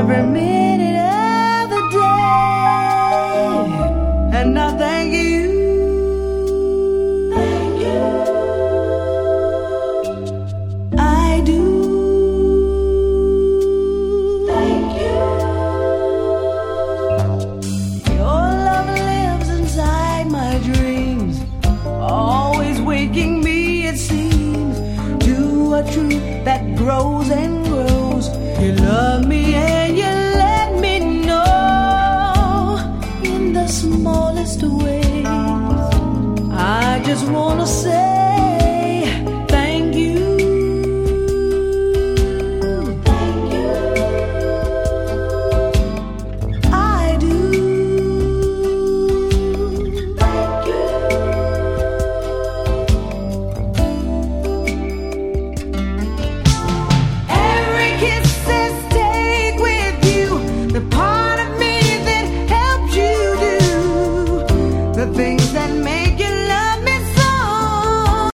every minute of the day. And I thank you. Thank you. I do. Thank you. Your love lives inside my dreams, always waking me, it seems, to a truth that grows and grows. You love me and you let me know in the smallest ways. I just wanna say